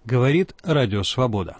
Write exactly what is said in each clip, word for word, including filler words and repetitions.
Говорит Радио Свобода.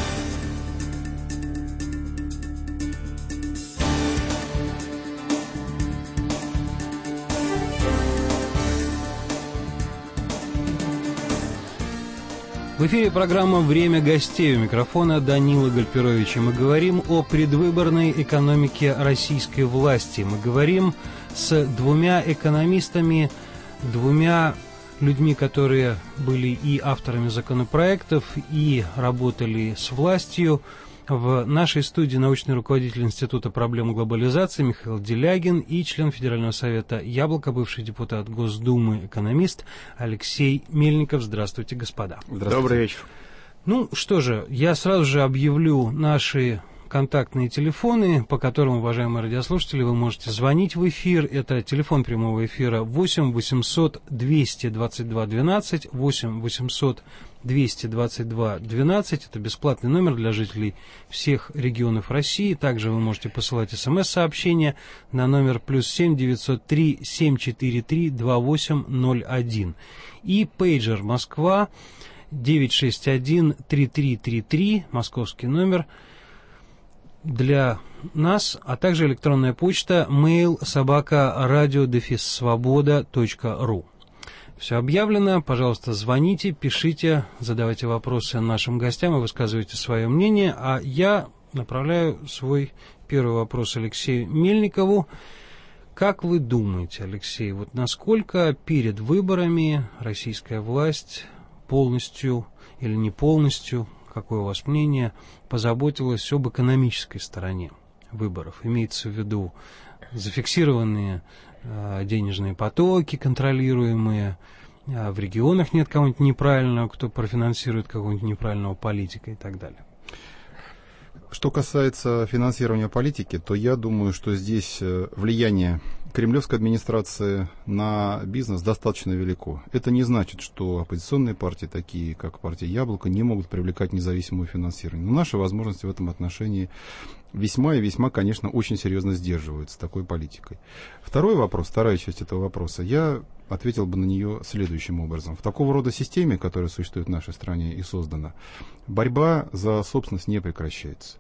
В эфире программа «Время гостей». У микрофона Данила Гальперович. И мы говорим о предвыборной экономике российской власти. Мы говорим с двумя экономистами, двумя людьми, которые были и авторами законопроектов, и работали с властью. В нашей студии научный руководитель Института проблем глобализации Михаил Делягин и член Федерального совета «Яблоко», бывший депутат Госдумы, экономист Алексей Мельников. Здравствуйте, господа. Здравствуйте. Добрый вечер. Ну что же, я сразу же объявлю наши контактные телефоны, по которым, уважаемые радиослушатели, вы можете звонить в эфир. Это телефон прямого эфира восемь восемьсот двести двадцать два двенадцать, восемь восемьсот двести двадцать два двенадцать. Это бесплатный номер для жителей всех регионов России. Также вы можете посылать смс-сообщения на номер плюс семь девятьсот три семь четыре три два восемь ноль один. И пейджер Москва девять шесть один три три три три, московский номер для нас, а также электронная почта mail собака радио дефис свобода точка ру. Все объявлено. Пожалуйста, звоните, пишите, задавайте вопросы нашим гостям и высказывайте свое мнение. А я направляю свой первый вопрос Алексею Мельникову. Как вы думаете, Алексей, вот насколько перед выборами российская власть полностью или не полностью, какое у вас мнение, позаботилась об экономической стороне выборов? Имеется в виду зафиксированные э, денежные потоки, контролируемые, э, в регионах нет кого-нибудь неправильного, кто профинансирует какого-нибудь неправильного политика и так далее. Что касается финансирования политики, то я думаю, что здесь влияние кремлевской администрации на бизнес достаточно велико. Это не значит, что оппозиционные партии, такие как партия «Яблоко», не могут привлекать независимое финансирование. Но наши возможности в этом отношении весьма и весьма, конечно, очень серьезно сдерживаются такой политикой. Второй вопрос, вторая часть этого вопроса, я ответил бы на нее следующим образом. В такого рода системе, которая существует в нашей стране и создана, борьба за собственность не прекращается.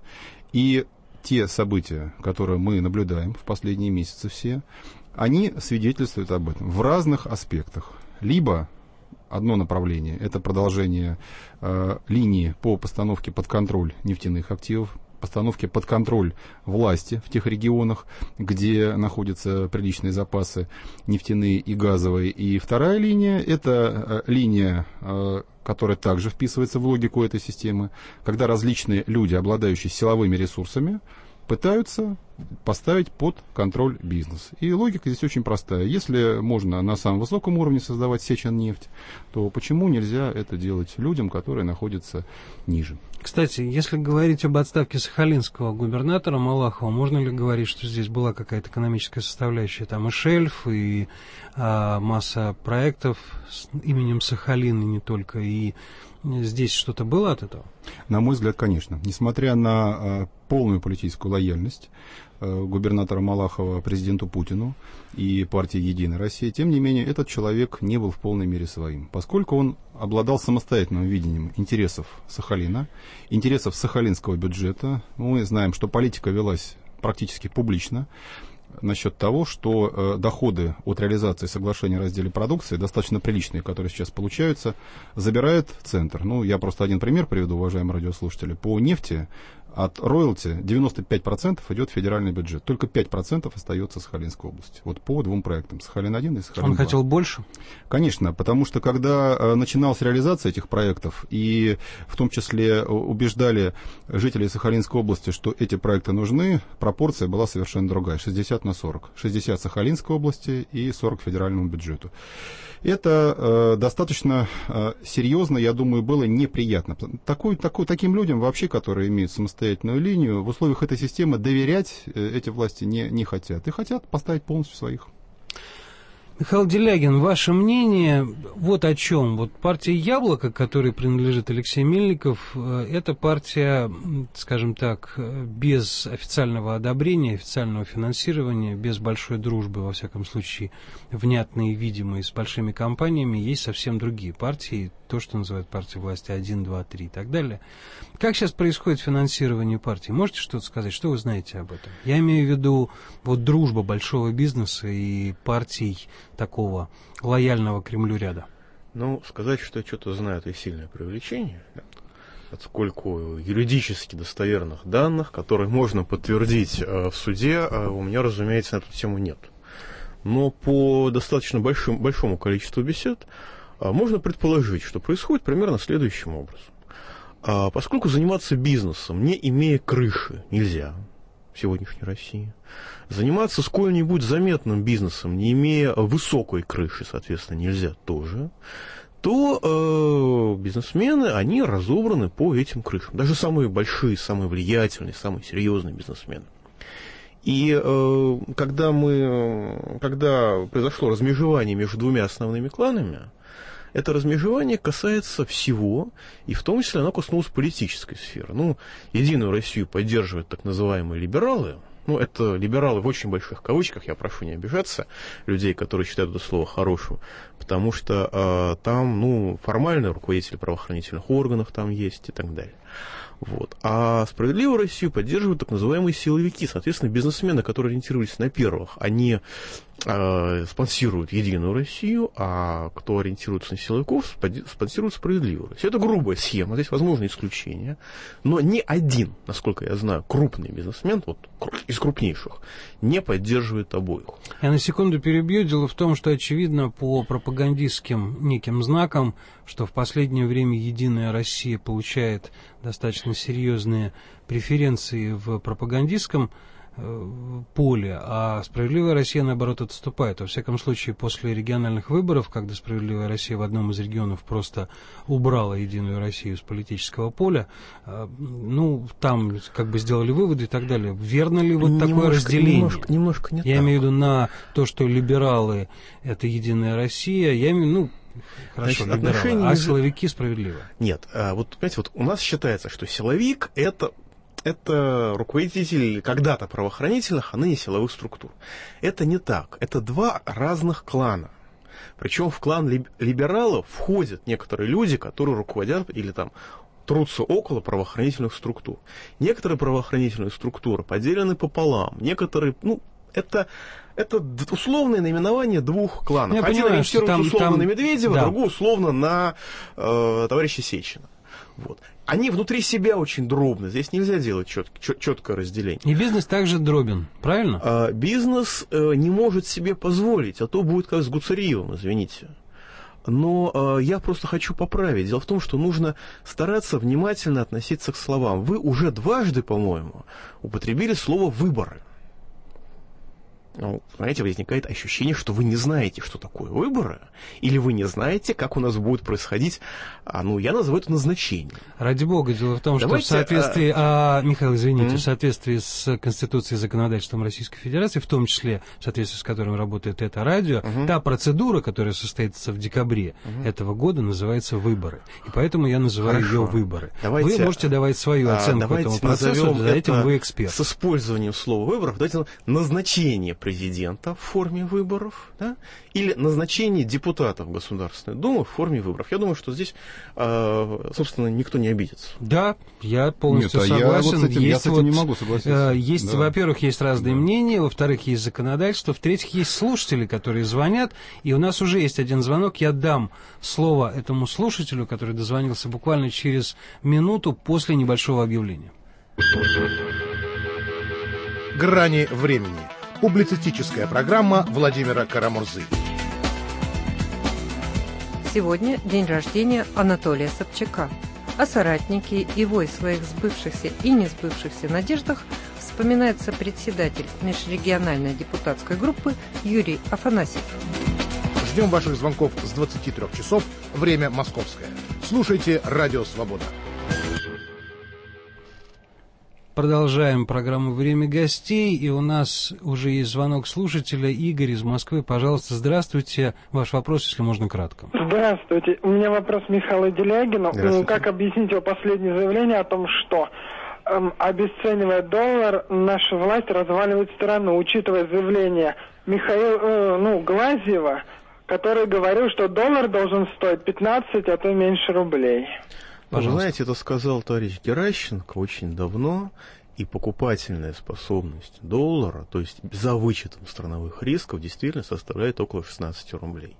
И те события, которые мы наблюдаем в последние месяцы все, они свидетельствуют об этом в разных аспектах. Либо одно направление – это продолжение э, линии по постановке под контроль нефтяных активов, постановке под контроль власти в тех регионах, где находятся приличные запасы нефтяные и газовые. И вторая линия – это э, линия, э, которая также вписывается в логику этой системы, когда различные люди, обладающие силовыми ресурсами, пытаются поставить под контроль бизнес. И логика здесь очень простая. Если можно на самом высоком уровне создавать сечен-нефть, то почему нельзя это делать людям, которые находятся ниже? Кстати, если говорить об отставке сахалинского губернатора Малахова, можно ли говорить, что здесь была какая-то экономическая составляющая? Там и шельф, и а, масса проектов с именем Сахалин, и не только. И здесь что-то было от этого? На мой взгляд, конечно. Несмотря на а, полную политическую лояльность а, губернатора Малахова президенту Путину и партии «Единая Россия», тем не менее, этот человек не был в полной мере своим, поскольку он обладал самостоятельным видением интересов Сахалина, интересов сахалинского бюджета. Мы знаем, что политика велась практически публично насчет того, что э, доходы от реализации соглашения о разделе продукции, достаточно приличные, которые сейчас получаются, забирает центр. Ну, я просто один пример приведу, уважаемые радиослушатели. По нефти от роялти девяносто пять процентов идет в федеральный бюджет, только пять процентов остается в Сахалинской области. Вот по двум проектам, Сахалин-один и Сахалин-два. Он хотел больше? Конечно, потому что когда э, начиналась реализация этих проектов, и в том числе убеждали жителей Сахалинской области, что эти проекты нужны, пропорция была совершенно другая, шестьдесят на сорок. шестьдесят Сахалинской области и сорок федеральному бюджету. Это э, достаточно э, серьезно, я думаю, было неприятно. Такой, такой, таким людям вообще, которые имеют самостоятельную линию, в условиях этой системы доверять э, эти власти не, не хотят. И хотят поставить полностью своих. Михаил Делягин, ваше мнение вот о чем? Вот партия «Яблоко», которой принадлежит Алексей Мельников, это партия, скажем так, без официального одобрения, официального финансирования, без большой дружбы, во всяком случае, внятной и видимой, с большими компаниями. Есть совсем другие партии, то, что называют партией власти один, два, три и так далее. Как сейчас происходит финансирование партии? Можете что-то сказать? Что вы знаете об этом? Я имею в виду вот дружба большого бизнеса и партий такого лояльного Кремлю ряда. Ну, сказать, что я что-то знаю, это сильное преувеличение, поскольку юридически достоверных данных, которые можно подтвердить э, в суде, э, у меня, разумеется, на эту тему нет. Но по достаточно большим, большому количеству бесед э, можно предположить, что происходит примерно следующим образом. А, поскольку заниматься бизнесом, не имея крыши, нельзя в сегодняшней России, заниматься сколь-нибудь заметным бизнесом, не имея высокой крыши, соответственно, нельзя тоже, то э, бизнесмены, они разобраны по этим крышам. Даже самые большие, самые влиятельные, самые серьезные бизнесмены. И э, когда, мы, когда произошло размежевание между двумя основными кланами, это размежевание касается всего, и в том числе оно коснулось политической сферы. Ну, Единую Россию поддерживают так называемые либералы. Ну, это либералы в очень больших кавычках, я прошу не обижаться людей, которые считают это слово хорошим, потому что э, там, ну, формальные руководители правоохранительных органов там есть и так далее. Вот. А «Справедливую Россию» поддерживают так называемые силовики, соответственно, бизнесмены, которые ориентировались на первых, они э, спонсируют «Единую Россию», а кто ориентируется на силовиков, спонсирует «Справедливую Россию». Это грубая схема, здесь возможны исключения, но ни один, насколько я знаю, крупный бизнесмен, вот из крупнейших, не поддерживает обоих. Я на секунду перебью. Дело в том, что, очевидно, по пропагандистским неким знакам, что в последнее время «Единая Россия» получает достаточно серьезные преференции в пропагандистском э, поле, а «Справедливая Россия», наоборот, отступает. Во всяком случае, после региональных выборов, когда «Справедливая Россия» в одном из регионов просто убрала «Единую Россию» с политического поля, э, ну, там как бы сделали выводы и так далее. Верно ли вот немножко, такое разделение? Немножко, немножко не Я так. имею в виду на то, что либералы – это «Единая Россия», я имею в виду, ну, хорошо, значит, либералы, а силовики справедливо. Нет, вот, понимаете, вот у нас считается, что силовик это, это руководитель когда-то правоохранительных, а ныне силовых структур. Это не так. Это два разных клана. Причем в клан либералов входят некоторые люди, которые руководят или там трутся около правоохранительных структур. Некоторые правоохранительные структуры поделены пополам, некоторые, ну, это... Это условное наименование двух кланов. Я Один понимаю, ориентируется там, условно там... на Медведева, да. другой условно на э, товарища Сечина. Вот. Они внутри себя очень дробны. Здесь нельзя делать чет, чет, четкое разделение. И бизнес также дробен, правильно? А, бизнес э, не может себе позволить, а то будет как с Гуцериевым, извините. Но э, я просто хочу поправить. Дело в том, что нужно стараться внимательно относиться к словам. Вы уже дважды, по-моему, употребили слово «выборы». Ну, знаете, возникает ощущение, что вы не знаете, что такое выборы, или вы не знаете, как у нас будет происходить, а, ну, я называю это назначение. Ради бога, дело в том, Давайте, что в соответствии, а... А, Михаил, извините, mm-hmm. в соответствии с Конституцией и законодательством Российской Федерации, в том числе в соответствии с которым работает это радио, mm-hmm. та процедура, которая состоится в декабре mm-hmm. этого года, называется выборы. И поэтому я называю Хорошо. ее выборы. Давайте, вы можете давать свою оценку а, этому процессу, за этим вы эксперт. С использованием слова выборов, давайте назначение президента в форме выборов, да, или назначение депутатов Государственной Думы в форме выборов. Я думаю, что здесь, э, собственно, никто не обидится. Да, я полностью Нет, согласен. А я вот с этим, есть я с этим вот, не могу согласиться. Э, есть, да. во-первых, есть разные да. мнения, во-вторых, есть законодательство, в-третьих, есть слушатели, которые звонят, и у нас уже есть один звонок. Я дам слово этому слушателю, который дозвонился буквально через минуту после небольшого объявления. «Грани времени». Публицистическая программа Владимира Карамурзы. Сегодня день рождения Анатолия Собчака. О соратнике его и своих сбывшихся и не сбывшихся надеждах вспоминает сопредседатель межрегиональной депутатской группы Юрий Афанасьев. Ждем ваших звонков с двадцати трёх часов, время московское. Слушайте «Радио Свобода». продолжаем программу «Время гостей», и у нас уже есть звонок слушателя. Игорь из Москвы. Пожалуйста, здравствуйте. Ваш вопрос, если можно, кратко. Здравствуйте. У меня вопрос Михаилу Делягину. Как объяснить его последнее заявление о том, что эм, обесценивая доллар, наша власть разваливает страну, учитывая заявление Михаила э, ну, Глазьева, который говорил, что доллар должен стоить пятнадцать, а то меньше рублей. Вы знаете, это сказал товарищ Геращенко очень давно, и покупательная способность доллара, то есть за вычетом страновых рисков, действительно составляет около шестнадцать рублей.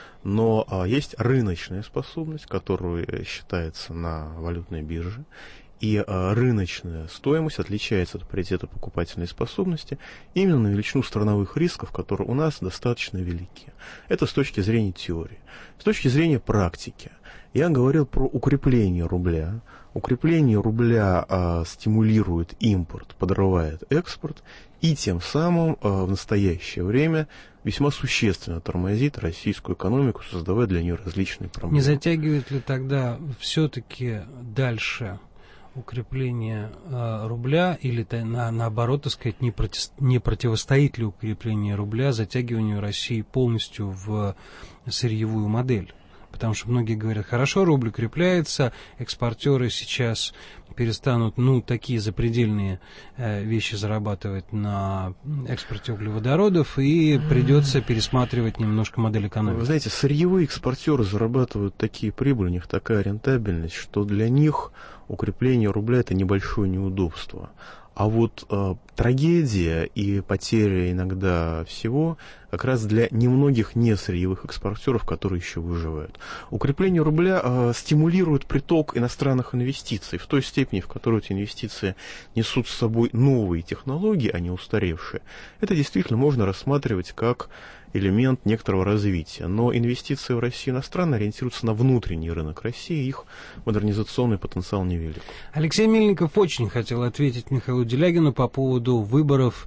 Но а, есть рыночная способность, которая считается на валютной бирже, и а, рыночная стоимость отличается от паритета покупательной способности именно на величину страновых рисков, которые у нас достаточно велики. Это с точки зрения теории. С точки зрения практики. Я говорил про укрепление рубля. Укрепление рубля а, стимулирует импорт, подрывает экспорт, и тем самым а, в настоящее время весьма существенно тормозит российскую экономику, создавая для нее различные проблемы. Не затягивает ли тогда все-таки дальше укрепление э, рубля, или на, наоборот, так сказать, не, проти, не противостоит ли укрепление рубля затягиванию России полностью в сырьевую модель? Потому что многие говорят, хорошо, рубль укрепляется, экспортеры сейчас перестанут, ну, такие запредельные э, вещи зарабатывать на экспорте углеводородов, и придется пересматривать немножко модель экономики. Вы знаете, сырьевые экспортеры зарабатывают такие прибыли, у них такая рентабельность, что для них укрепление рубля – это небольшое неудобство. А вот э, трагедия и потеря иногда всего как раз для немногих несырьевых экспортеров, которые еще выживают. Укрепление рубля э, стимулирует приток иностранных инвестиций в той степени, в которой эти инвестиции несут с собой новые технологии, а не устаревшие. Это действительно можно рассматривать как элемент некоторого развития. Но инвестиции в Россию иностранные ориентируются на внутренний рынок России, их модернизационный потенциал невелик. Алексей Мельников очень хотел ответить Михаилу Делягину по поводу выборов,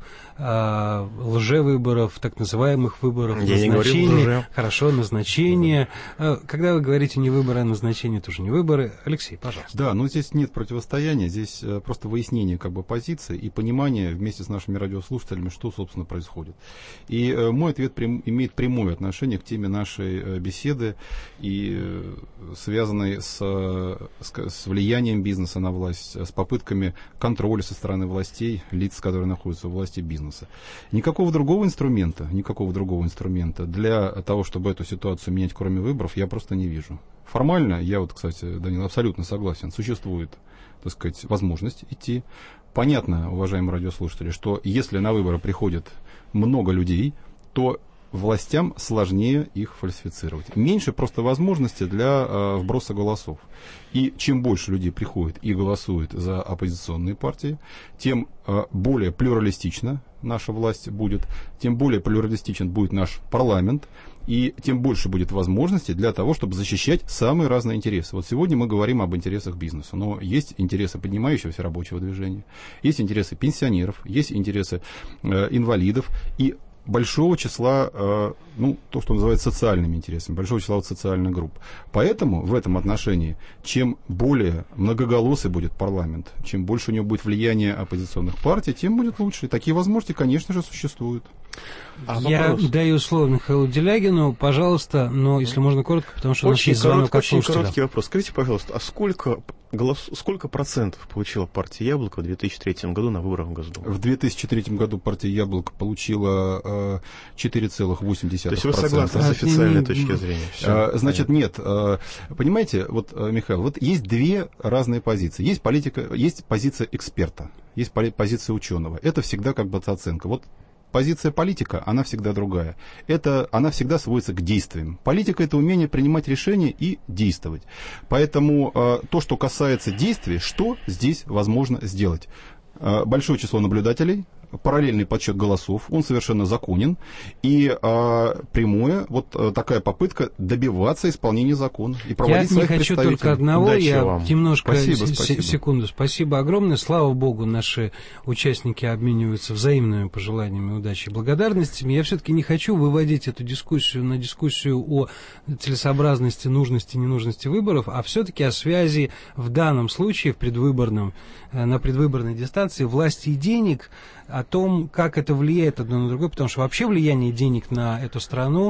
э, лжевыборов, так называемых выборов, Я назначения. Хорошо, назначение. Э, когда вы говорите не выборы, а назначение, тоже не выборы. Алексей, пожалуйста. Да, но здесь нет противостояния, здесь э, просто выяснение как бы позиции и понимание вместе с нашими радиослушателями, что, собственно, происходит. И э, мой ответ прям имеет прямое отношение к теме нашей э, беседы и э, связанной с, э, с, с влиянием бизнеса на власть, с попытками контроля со стороны властей, лиц, которые находятся у власти, бизнеса. Никакого другого инструмента, никакого другого инструмента для того, чтобы эту ситуацию менять, кроме выборов, я просто не вижу. Формально, я вот, кстати, Данил, абсолютно согласен, существует, так сказать, возможность идти. Понятно, уважаемые радиослушатели, что если на выборы приходит много людей, то властям сложнее их фальсифицировать. Меньше просто возможности для э, вброса голосов. И чем больше людей приходит и голосует за оппозиционные партии, тем э, более плюралистична наша власть будет, тем более плюралистичен будет наш парламент, и тем больше будет возможностей для того, чтобы защищать самые разные интересы. Вот сегодня мы говорим об интересах бизнеса, но есть интересы поднимающегося рабочего движения, есть интересы пенсионеров, есть интересы э, инвалидов, и большого числа, э, ну, то, что называется социальными интересами, большого числа вот социальных групп. Поэтому в этом отношении, чем более многоголосый будет парламент, чем больше у него будет влияние оппозиционных партий, тем будет лучше. И такие возможности, конечно же, существуют. А Я вопрос. даю слово Михаилу Делягину, пожалуйста, но если можно коротко, потому что очень у нас есть звонок от слушателя. Очень короткий вопрос. Скажите, пожалуйста, а сколько, голос... сколько процентов получила партия «Яблоко» в две тысячи третьем году на выборах в Госдуму? В две тысячи третьем году партия «Яблоко» получила э, четыре целых восемь десятых процента. То есть вы согласны с официальной точки зрения? Все, Значит, понятно. Нет. Э, понимаете, вот, Михаил, вот есть две разные позиции. Есть политика, есть позиция эксперта, есть позиция ученого. Это всегда как бы оценка. Вот позиция политика, она всегда другая. Это, она всегда сводится к действиям. Политика – это умение принимать решения и действовать. Поэтому э, то, что касается действий, что здесь возможно сделать? Э, большое число наблюдателей, параллельный подсчет голосов, он совершенно законен, и а, прямое, вот а, такая попытка добиваться исполнения закона и проводить я своих не хочу представителей. только одного, Удачи я вам. немножко, спасибо, с- спасибо. секунду, спасибо огромное, слава богу, наши участники обмениваются взаимными пожеланиями удачи и благодарностями. Я все-таки не хочу выводить эту дискуссию на дискуссию о целесообразности, нужности, ненужности выборов, а все-таки о связи в данном случае, в предвыборном, на предвыборной дистанции власти и денег, о том, как это влияет одно на другое, потому что вообще влияние денег на эту страну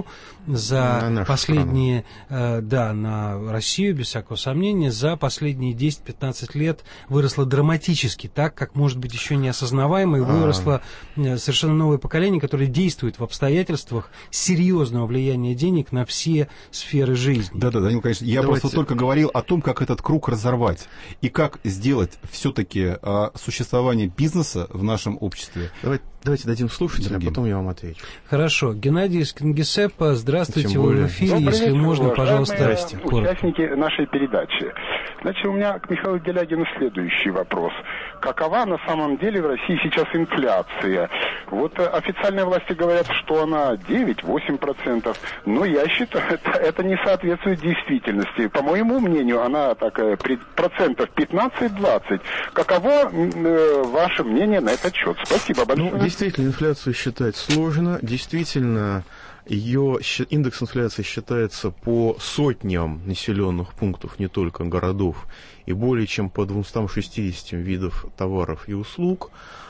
за на последние, э, да, на Россию, без всякого сомнения, за последние десять-пятнадцать лет выросло драматически, так, как, может быть, еще неосознаваемо, и выросло э, совершенно новое поколение, которое действует в обстоятельствах серьезного влияния денег на все сферы жизни. Да-да, Данил, конечно, я Давайте. просто только говорил о том, как этот круг разорвать, и как сделать все-таки а, существование бизнеса в нашем обществе. Давайте, давайте дадим слушателям, а Другим. потом я вам отвечу. Хорошо. Геннадий из Кингисеппа, здравствуйте, Тем вы более. в эфире, Добрый если вечер, можно, уважаемые пожалуйста, Здрасте. коротко. участники нашей передачи. Значит, у меня к Михаилу Делягину следующий вопрос. Какова на самом деле в России сейчас инфляция? Вот э, официальные власти говорят, что она девять-восемь процентов, но я считаю, это, это не соответствует действительности. По моему мнению, она такая при- процентов пятнадцать-двадцать. Каково э, ваше мнение на этот счет? Спасибо большое. Ну, действительно, инфляцию считать сложно. Действительно, ее щ- индекс инфляции считается по сотням населенных пунктов, не только городов, и более чем по двумстам шестидесяти видов товаров и услуг.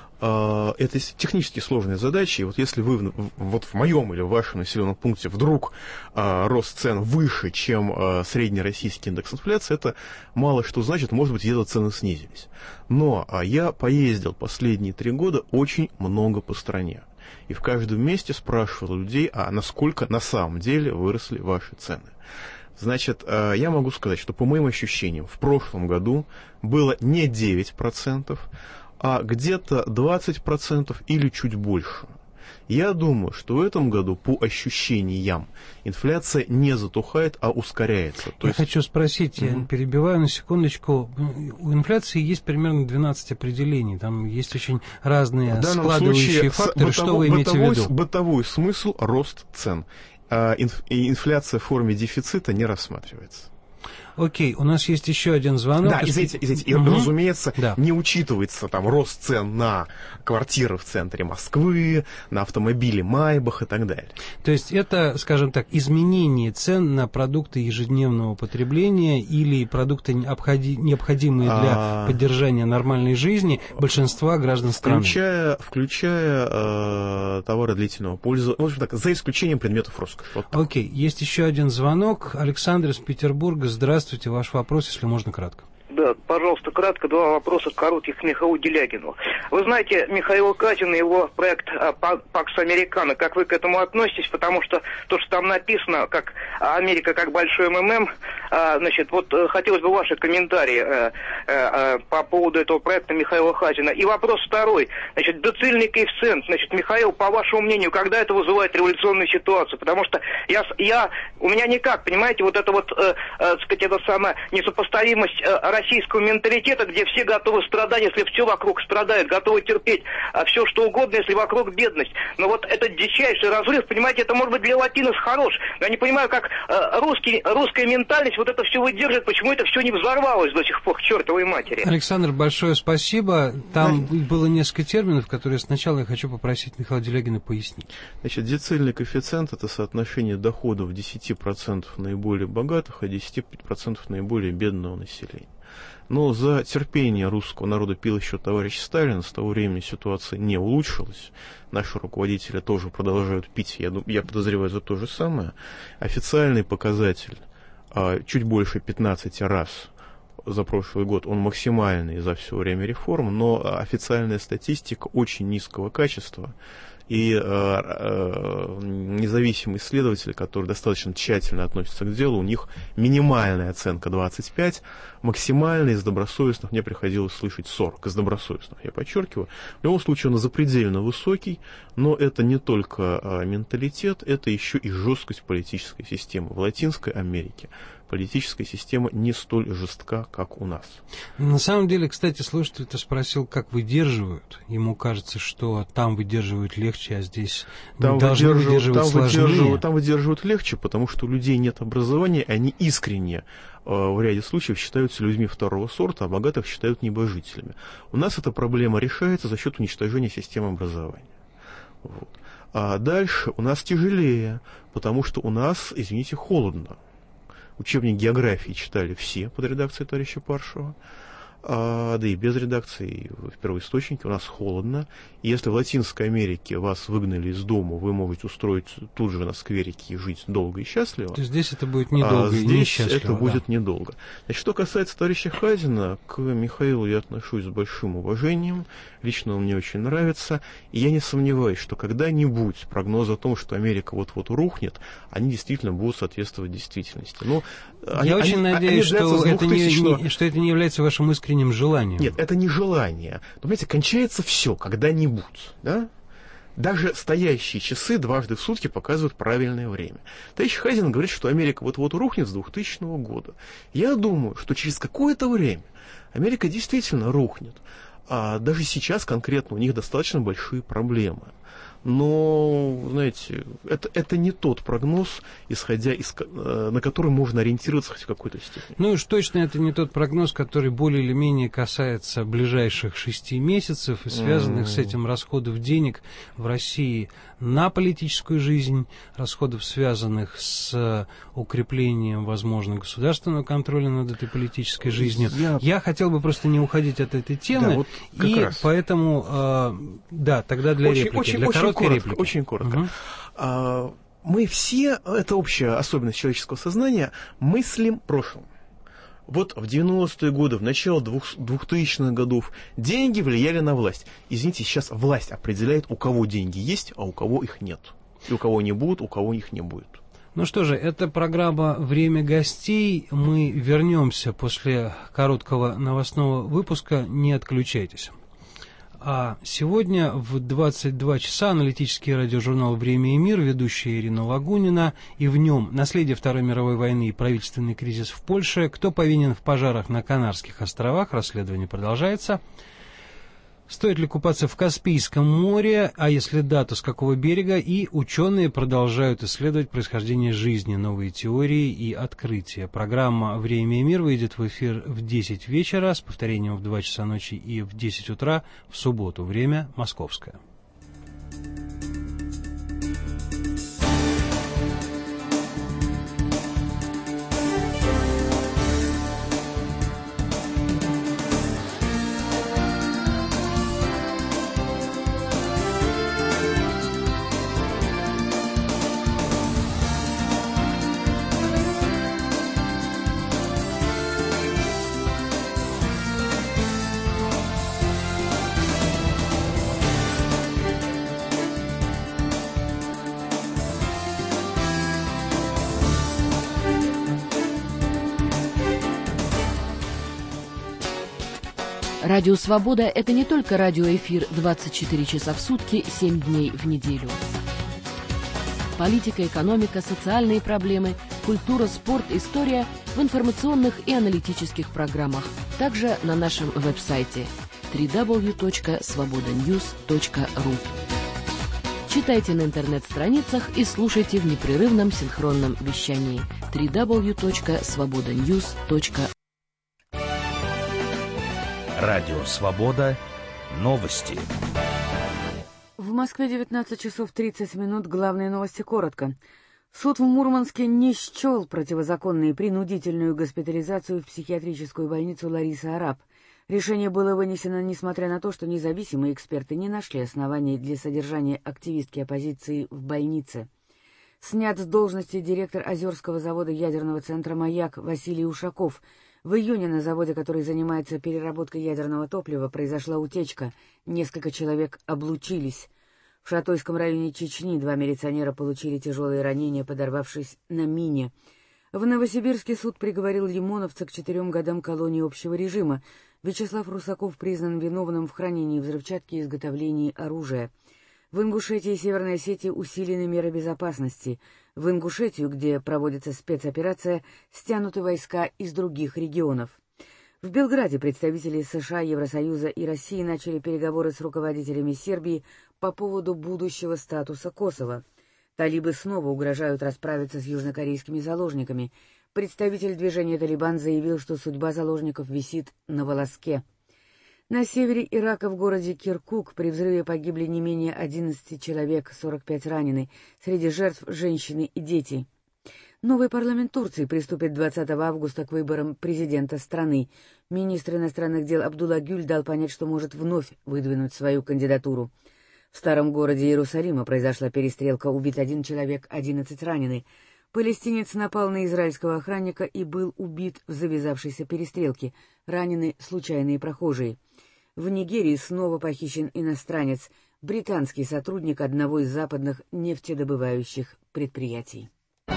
А, Это с- технически сложная задача, и вот если вы в- в- вот в моем или в вашем населенном пункте вдруг а, рост цен выше, чем а, среднероссийский индекс инфляции, это мало что значит, может быть, где-то цены снизились. Но а, я поездил последние три года очень много по стране, и в каждом месте спрашивал людей, а насколько на самом деле выросли ваши цены. Значит, а, я могу сказать, что по моим ощущениям в прошлом году было не девять процентов, а где-то двадцать процентов или чуть больше. Я думаю, что в этом году, по ощущениям, инфляция не затухает, а ускоряется. То Я есть... хочу спросить, я Мгм. перебиваю на секундочку. У инфляции есть примерно двенадцать определений. Там есть очень разные В данном складывающие случае факторы. с- Что бытово- вы имеете бытовой, в виду? бытовой смысл – рост цен. А инф- и инфляция в форме дефицита не рассматривается. Окей, у нас есть еще один звонок. Да, Из- извините, извините, и, Мгм. разумеется, Да. не учитывается там рост цен на квартиры в центре Москвы, на автомобили Майбах и так далее. То есть это, скажем так, изменение цен на продукты ежедневного потребления или продукты, необходи- необходимые для А. поддержания нормальной жизни большинства граждан страны. Включая, включая э, товары длительного пользования, в общем так, за исключением предметов роскоши. Вот так. Окей, есть еще один звонок. Александр из Петербурга. Здравствуйте, ваш вопрос, если можно, кратко. Да, пожалуйста, кратко два вопроса коротких к Михаилу Делягину. Вы знаете Михаила Катина, его проект а, «Па- «Пакс Американо». Как вы к этому относитесь? Потому что то, что там написано, как Америка как большой МММ, а, значит, вот э, хотелось бы ваши комментарии э, э, по поводу этого проекта Михаила Катина. И вопрос второй. Значит, децильный коэффициент. Значит, Михаил, по вашему мнению, когда это вызывает революционную ситуацию? Потому что я, с- я у меня никак, понимаете, вот это вот, э, э, так сказать, это самая несопоставимость э, российского менталитета, где все готовы страдать, если все вокруг страдает, готовы терпеть а, все что угодно, если вокруг бедность. Но вот этот дичайший разрыв, понимаете, это может быть для латинос хорош. Но я не понимаю, как э, русский, русская ментальность вот это все выдерживает, почему это все не взорвалось до сих пор, к чертовой матери. Александр, большое спасибо. Там было несколько терминов, которые сначала я хочу попросить Михаила Делягина пояснить. Значит, децильный коэффициент – это соотношение доходов десять процентов наиболее богатых и десять процентов наиболее бедного населения. Но за терпение русского народа пил еще товарищ Сталин, с того времени ситуация не улучшилась. Наши руководители тоже продолжают пить, я, я подозреваю, за то же самое. Официальный показатель а, чуть больше пятнадцати раз за прошлый год, он максимальный за все время реформ, но официальная статистика очень низкого качества. И э, э, независимые исследователи, которые достаточно тщательно относятся к делу, у них минимальная оценка двадцать пять, максимальная из добросовестных мне приходилось слышать сорок, из добросовестных, я подчеркиваю. В любом случае он запредельно высокий, но это не только э, менталитет, это еще и жесткость политической системы. В Латинской Америке политическая система не столь жестка, как у нас. На самом деле, кстати, слушатель-то спросил, как выдерживают. Ему кажется, что там выдерживают легче, а здесь там должны выдерживают, выдерживать там сложнее. Выдерживают, там выдерживают легче, потому что у людей нет образования, и они искренне э, в ряде случаев считаются людьми второго сорта, а богатых считают небожителями. У нас эта проблема решается за счет уничтожения системы образования. Вот. А дальше у нас тяжелее, потому что у нас, извините, холодно. Учебник географии читали все под редакцией товарища Паршева, а, да и без редакции, в первоисточнике у нас холодно. И если в Латинской Америке вас выгнали из дома, вы можете устроить тут же на скверике и жить долго и счастливо. То здесь это будет недолго а и здесь несчастливо. это да. будет недолго. Значит, что касается товарища Хазина, к Михаилу я отношусь с большим уважением. Лично он мне очень нравится. И я не сомневаюсь, что когда-нибудь прогнозы о том, что Америка вот-вот рухнет, они действительно будут соответствовать действительности. Но я они, очень они, надеюсь, они что, это двухтысячного... не, не, что это не является вашим искренним желанием. Нет, это не желание. Но, понимаете, кончается все когда-нибудь, да? Даже стоящие часы дважды в сутки показывают правильное время. Товарищ Хазин говорит, что Америка вот-вот рухнет с двухтысячного года. Я думаю, что через какое-то время Америка действительно рухнет. А даже сейчас конкретно у них достаточно большие проблемы. Но, знаете, это, это не тот прогноз, исходя из, на который можно ориентироваться хоть в какой-то степени. Ну уж точно это не тот прогноз, который более или менее касается ближайших шести месяцев и связанных mm. с этим расходов денег в России на политическую жизнь, расходов, связанных с укреплением, возможно, государственного контроля над этой политической жизнью. Я, Я хотел бы просто не уходить от этой темы, да, вот и раз. поэтому, э, да, тогда для очень, реплики, очень, для очень короткой коротко, реплики. Очень коротко. Угу. А, мы все, это общая особенность человеческого сознания, мыслим прошлым. Вот в девяностые годы, в начало двухтысячных годов деньги влияли на власть. Извините, сейчас власть определяет, у кого деньги есть, а у кого их нет. И у кого они будут, у кого их не будет. Ну что же, это программа «Время гостей». Мы вернемся после короткого новостного выпуска. Не отключайтесь. А сегодня в двадцать два часа аналитический радиожурнал «Время и мир», ведущая Ирина Лагунина, и в нем наследие Второй мировой войны и правительственный кризис в Польше, кто повинен в пожарах на Канарских островах, расследование продолжается. Стоит ли купаться в Каспийском море, а если да, то с какого берега? И ученые продолжают исследовать происхождение жизни, новые теории и открытия. Программа «Время и мир» выйдет в эфир в десять вечера, с повторением в два часа ночи и в десять утра в субботу. Время московское. Радио «Свобода» — это не только радиоэфир двадцать четыре часа в сутки, семь дней в неделю. Политика, экономика, социальные проблемы, культура, спорт, история в информационных и аналитических программах. Также на нашем веб-сайте дабл ю дабл ю дабл ю точка свобода ньюс точка ру. Читайте на интернет-страницах и слушайте в непрерывном синхронном вещании дабл ю дабл ю дабл ю точка свобода ньюс точка ру. Радио «Свобода». Новости. В Москве девятнадцать часов тридцать минут. Главные новости коротко. Суд в Мурманске не счел противозаконной принудительную госпитализацию в психиатрическую больницу Ларисы Араб. Решение было вынесено, несмотря на то, что независимые эксперты не нашли оснований для содержания активистки оппозиции в больнице. Снят с должности директор Озерского завода ядерного центра «Маяк» Василий Ушаков. В июне на заводе, который занимается переработкой ядерного топлива, произошла утечка. Несколько человек облучились. В Шатойском районе Чечни два милиционера получили тяжелые ранения, подорвавшись на мине. В Новосибирске суд приговорил лимоновца к четырем годам колонии общего режима. Вячеслав Русаков признан виновным в хранении взрывчатки и изготовлении оружия. В Ингушетии и Северной Осетии усилены меры безопасности. В Ингушетию, где проводится спецоперация, стянуты войска из других регионов. В Белграде представители США, Евросоюза и России начали переговоры с руководителями Сербии по поводу будущего статуса Косово. Талибы снова угрожают расправиться с южнокорейскими заложниками. Представитель движения «Талибан» заявил, что судьба заложников висит на волоске. На севере Ирака в городе Киркук при взрыве погибли не менее одиннадцати человек, сорок пять ранены. Среди жертв женщины и дети. Новый парламент Турции приступит двадцатого августа к выборам президента страны. Министр иностранных дел Абдулла Гюль дал понять, что может вновь выдвинуть свою кандидатуру. В старом городе Иерусалима произошла перестрелка, убит один человек, одиннадцать ранены. Палестинец напал на израильского охранника и был убит в завязавшейся перестрелке. Ранены случайные прохожие. В Нигерии снова похищен иностранец, британский сотрудник одного из западных нефтедобывающих предприятий.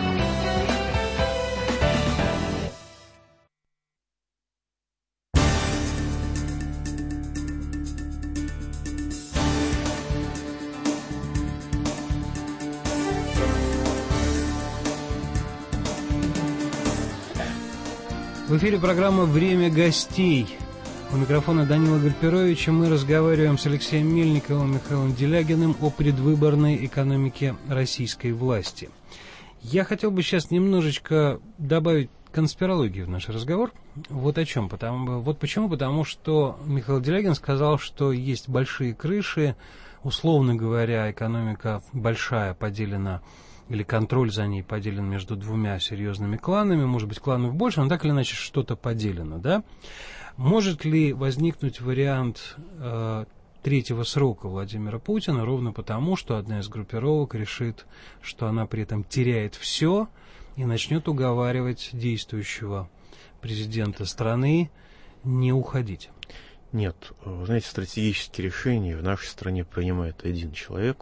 В эфире программа «Время гостей». У микрофона Данила Гальперович, и мы разговариваем с Алексеем Мельниковым и Михаилом Делягиным о предвыборной экономике российской власти. Я хотел бы сейчас немножечко добавить конспирологию в наш разговор. Вот о чем. Потому, вот почему. Потому что Михаил Делягин сказал, что есть большие крыши, условно говоря, экономика большая поделена, или контроль за ней поделен между двумя серьезными кланами, может быть, кланов больше, но так или иначе что-то поделено, да? Может ли возникнуть вариант э, третьего срока Владимира Путина ровно потому, что одна из группировок решит, что она при этом теряет все и начнет уговаривать действующего президента страны не уходить? Нет, вы знаете, стратегические решения в нашей стране принимает один человек.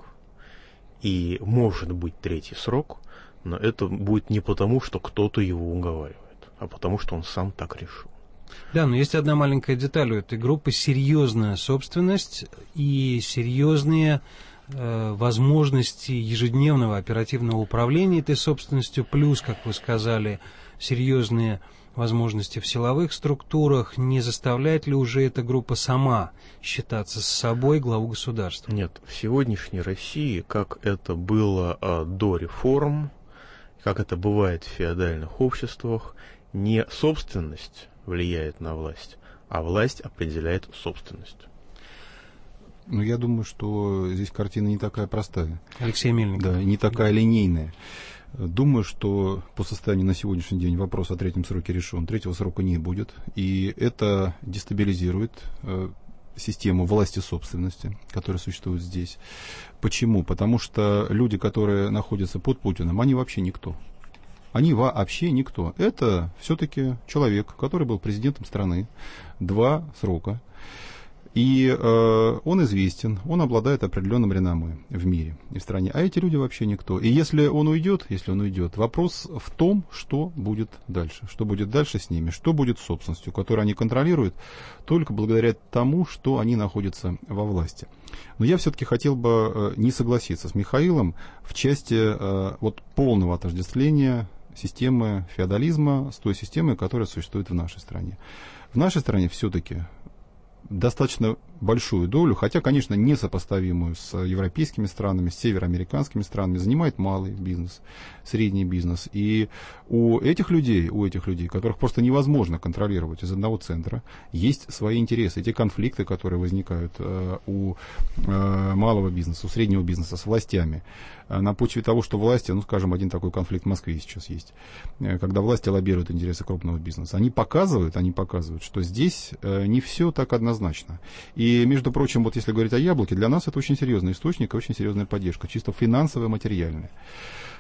И может быть третий срок, но это будет не потому, что кто-то его уговаривает, а потому, что он сам так решил. Да, но есть одна маленькая деталь у этой группы: серьезная собственность и серьезные э, возможности ежедневного оперативного управления этой собственностью, плюс, как вы сказали, серьезные возможности в силовых структурах. Не заставляет ли уже эта группа сама считаться с собой главу государства? Нет, в сегодняшней России, как это было а, до реформ, как это бывает в феодальных обществах, не собственность влияет на власть, а власть определяет собственность. Ну, я думаю, что здесь картина не такая простая. Алексей Мельников. Да, не такая линейная. Думаю, что по состоянию на сегодняшний день вопрос о третьем сроке решен. Третьего срока не будет. И это дестабилизирует э, систему власти собственности, которая существует здесь. Почему? Потому что люди, которые находятся под Путиным, они вообще никто. Они вообще никто. Это все-таки человек, который был президентом страны два срока. И э, он известен, он обладает определенным реноме в мире и в стране. А эти люди вообще никто. И если он уйдет, если он уйдет, вопрос в том, что будет дальше. Что будет дальше с ними, что будет с собственностью, которую они контролируют только благодаря тому, что они находятся во власти. Но я все-таки хотел бы э, не согласиться с Михаилом в части э, вот, полного отождествления системы феодализма с той системой, которая существует в нашей стране. В нашей стране все-таки достаточно большую долю, хотя, конечно, несопоставимую с европейскими странами, с североамериканскими странами, занимает малый бизнес, средний бизнес. И у этих людей, у этих людей, которых просто невозможно контролировать из одного центра, есть свои интересы. Те конфликты, которые возникают э, у э, малого бизнеса, у среднего бизнеса с властями, э, на почве того, что власти, ну, скажем, один такой конфликт в Москве сейчас есть, э, когда власти лоббируют интересы крупного бизнеса, они показывают, они показывают, что здесь э, не все так однозначно. И, между прочим, вот если говорить о яблоке, для нас это очень серьезный источник и очень серьезная поддержка, чисто финансовая, материальная.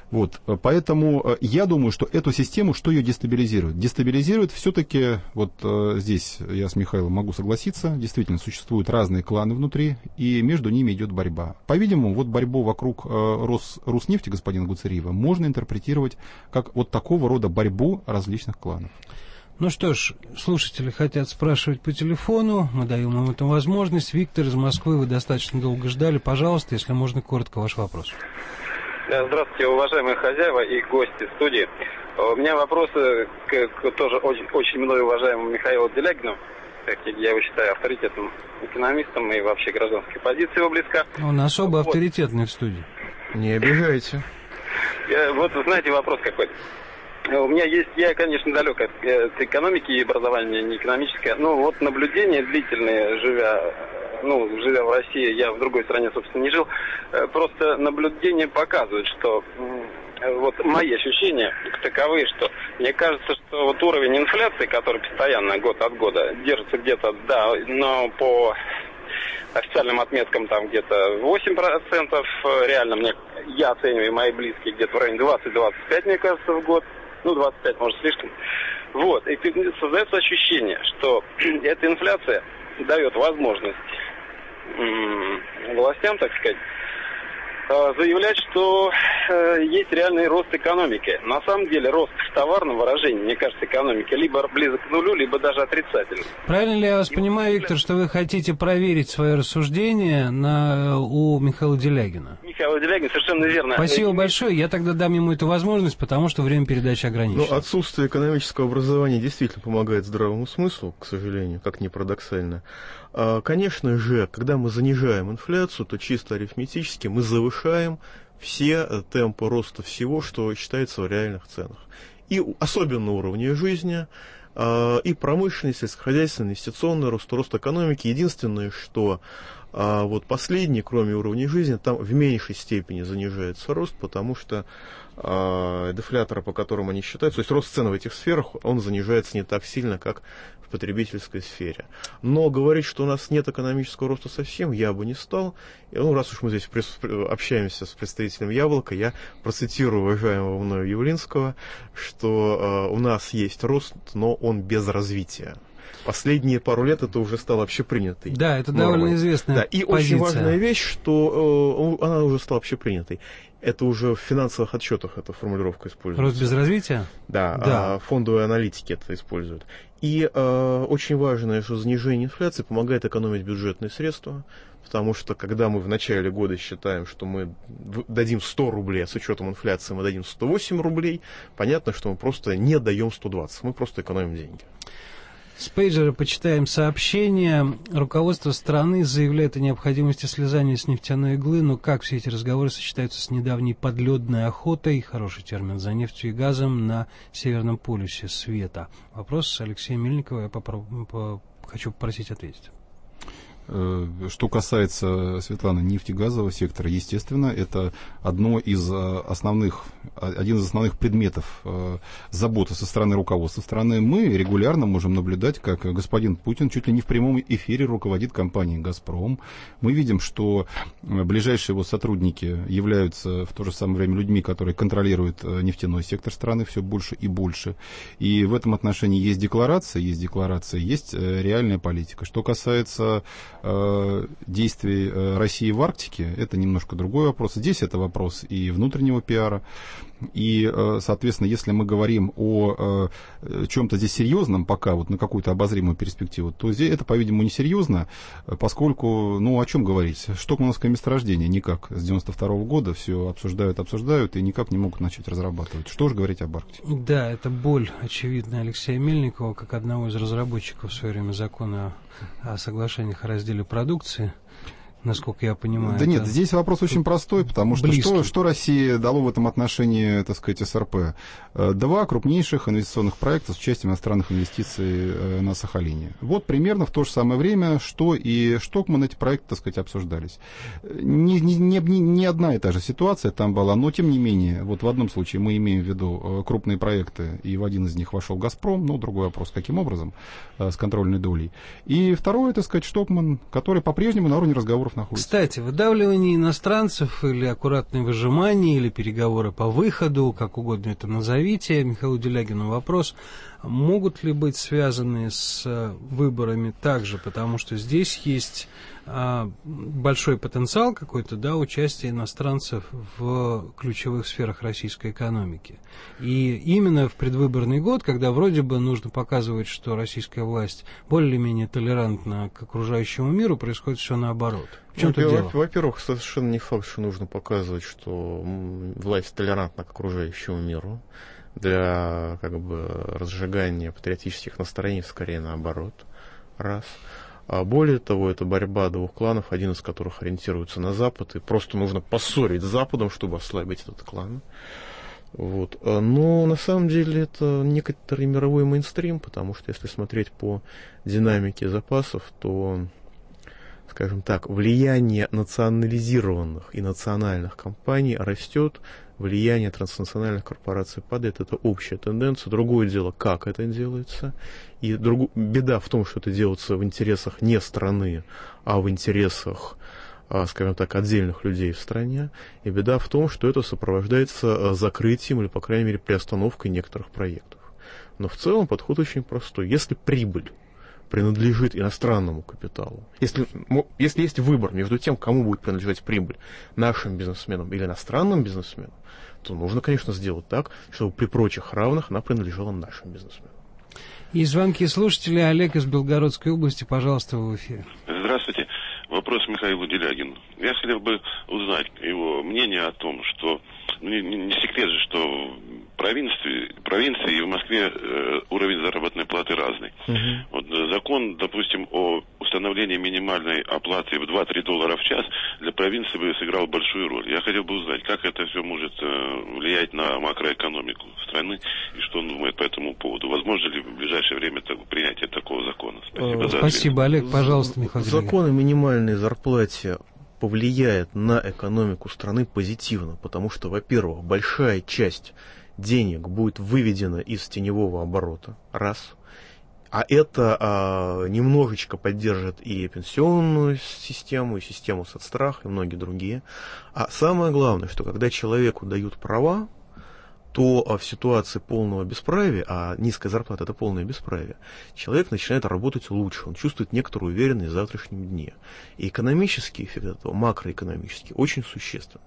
Вот, поэтому я думаю, что эту систему, что ее дестабилизирует? Дестабилизирует все-таки, вот здесь я с Михаилом могу согласиться, действительно существуют разные кланы внутри, и между ними идет борьба. По-видимому, вот борьбу вокруг Рос, Роснефти господина Гуцериева можно интерпретировать как вот такого рода борьбу различных кланов. Ну что ж, слушатели хотят спрашивать по телефону, мы даем им эту возможность. Виктор из Москвы, вы достаточно долго ждали, пожалуйста, если можно, коротко ваш вопрос. Здравствуйте, уважаемые хозяева и гости студии. У меня вопросы к, к тоже очень, очень мной уважаемому Михаилу Делягину. Я его считаю авторитетным экономистом и вообще гражданской позиции его близка. Он особо вот. Авторитетный в студии. Не обижайте. Я, вот знаете, вопрос какой. У меня есть, я, конечно, далек от, от экономики и образования, не экономическое, но вот наблюдения длительные, живя... Ну, живя в России, я в другой стране, собственно, не жил. Просто наблюдения показывают, что вот мои ощущения таковы, что мне кажется, что вот уровень инфляции, который постоянно год от года держится где-то, да, но по официальным отметкам там где-то восемь процентов, реально мне, я оцениваю, мои близкие где-то в районе двадцать-двадцать пять, мне кажется, в год. Ну, двадцать пять, может, слишком. Вот, и создается ощущение, что эта инфляция дает возможность властям, так сказать, заявлять, что э, есть реальный рост экономики. На самом деле рост в товарном выражении, мне кажется, экономики либо близок к нулю, либо даже отрицательный. Правильно ли я вас И понимаю, вот... Виктор, что вы хотите проверить свое рассуждение на, у Михаила Делягина? Михаил Делягин, совершенно верно. Спасибо большое. Я тогда дам ему эту возможность, потому что время передачи ограничено. Ну, отсутствие экономического образования действительно помогает здравому смыслу, к сожалению, как ни парадоксально. Конечно же, когда мы занижаем инфляцию, то чисто арифметически мы завышаем все темпы роста всего, что считается в реальных ценах. И особенно уровня жизни, и промышленность, сельскохозяйственный, инвестиционный рост, рост экономики. Единственное, что вот последний, кроме уровня жизни, там в меньшей степени занижается рост, потому что дефлятора, по которому они считают, то есть рост цен в этих сферах, он занижается не так сильно, как в потребительской сфере. Но говорить, что у нас нет экономического роста совсем, я бы не стал. И, ну, раз уж мы здесь общаемся с представителем Яблока, я процитирую уважаемого мною Явлинского, что э, у нас есть рост, но он без развития. Последние пару лет это уже стало общепринятой. Да, это нормой. Довольно известная да, и позиция. Очень важная вещь, что э, она уже стала общепринятой. Это уже в финансовых отчетах эта формулировка используется. Рост без развития? Да, да. А фондовые аналитики это используют. И э, очень важно, что снижение инфляции помогает экономить бюджетные средства, потому что когда мы в начале года считаем, что мы дадим сто рублей, а с учетом инфляции мы дадим сто восемь рублей, понятно, что мы просто не даем сто двадцать, мы просто экономим деньги. С пейджера почитаем сообщение. Руководство страны заявляет о необходимости слезания с нефтяной иглы, но как все эти разговоры сочетаются с недавней подледной охотой, хороший термин, за нефтью и газом на Северном полюсе света? Вопрос Алексея Мельникова, я попробую, по, хочу попросить ответить. Что касается, Светланы, нефтегазового сектора, естественно, это одно из основных, один из основных предметов заботы со стороны руководства страны. Мы регулярно можем наблюдать, как господин Путин чуть ли не в прямом эфире руководит компанией «Газпром». Мы видим, что ближайшие его сотрудники являются в то же самое время людьми, которые контролируют нефтяной сектор страны все больше и больше. И в этом отношении есть декларация, есть декларация, есть реальная политика. Что касается действий России в Арктике, это немножко другой вопрос. Здесь это вопрос и внутреннего пиара. И, соответственно, если мы говорим о чем-то здесь серьезном, пока вот на какую-то обозримую перспективу, то здесь это, по-видимому, несерьезно, поскольку, ну, о чем говорить? Штокмановское месторождение никак с девяносто второго года все обсуждают, обсуждают и никак не могут начать разрабатывать. Что же говорить об Арктике? Да, это боль, очевидно, Алексея Мельникова, как одного из разработчиков в свое время закона о соглашениях о разделе продукции. Насколько я понимаю. Да нет, здесь вопрос очень простой, потому что что, что Россия дало в этом отношении, так сказать, эс эр пэ? Два крупнейших инвестиционных проекта с участием иностранных инвестиций на Сахалине. Вот примерно в то же самое время, что и Штокман, эти проекты, так сказать, обсуждались. Не, не, не, не одна и та же ситуация там была, но тем не менее, вот в одном случае мы имеем в виду крупные проекты, и в один из них вошел «Газпром», ну, другой вопрос, каким образом, с контрольной долей. И второе, так сказать, Штокман, который по-прежнему на уровне разговоров находится. Кстати, выдавливание иностранцев или аккуратное выжимание, или переговоры по выходу, как угодно это назовите, Михаилу Делягину вопрос, могут ли быть связаны с выборами также, потому что здесь есть а, большой потенциал какой-то, да, участия иностранцев в ключевых сферах российской экономики. И именно в предвыборный год, когда вроде бы нужно показывать, что российская власть более-менее толерантна к окружающему миру, происходит все наоборот. В чем-то ну, дело? Во-первых, совершенно не факт, что нужно показывать, что власть толерантна к окружающему миру. Для как бы разжигания патриотических настроений скорее наоборот. Раз. А более того, это борьба двух кланов, один из которых ориентируется на Запад, и просто нужно поссорить с Западом, чтобы ослабить этот клан. Вот. Но на самом деле это некоторый мировой мейнстрим, потому что если смотреть по динамике запасов, то, скажем так, влияние национализированных и национальных компаний растет, влияние транснациональных корпораций падает, это общая тенденция. Другое дело, как это делается. И друг... беда в том, что это делается в интересах не страны, а в интересах, скажем так, отдельных людей в стране. И беда в том, что это сопровождается закрытием или, по крайней мере, приостановкой некоторых проектов. Но в целом подход очень простой. Если прибыль принадлежит иностранному капиталу, если, если есть выбор между тем, кому будет принадлежать прибыль, нашим бизнесменам или иностранным бизнесменам, то нужно, конечно, сделать так, чтобы при прочих равных она принадлежала нашим бизнесменам. И звонки слушателей. Олег из Белгородской области, пожалуйста, в эфире. Здравствуйте. Вопрос Михаилу Делягину. Я хотел бы узнать его мнение о том, что не, не секрет же, что в провинции, провинции и в Москве э, уровень заработной платы разный. Uh-huh. Вот, закон, допустим, о установлении минимальной оплаты в два-три доллара в час для провинции бы сыграл большую роль. Я хотел бы узнать, как это все может э, влиять на макроэкономику страны и что он думает по этому поводу. Возможно ли в ближайшее время так, принятие такого закона? Спасибо, uh, за Спасибо, Олег. Пожалуйста, Михаил Делягин. Закон о минимальной зарплате повлияет на экономику страны позитивно, потому что, во-первых, большая часть денег будет выведена из теневого оборота, раз, а это а, немножечко поддержит и пенсионную систему, и систему соцстрах, и многие другие. А самое главное, что когда человеку дают права, то в ситуации полного бесправия, а низкая зарплата – это полное бесправие, человек начинает работать лучше, он чувствует некоторую уверенность в завтрашнем дне. И экономический эффект этого, макроэкономический, очень существенный.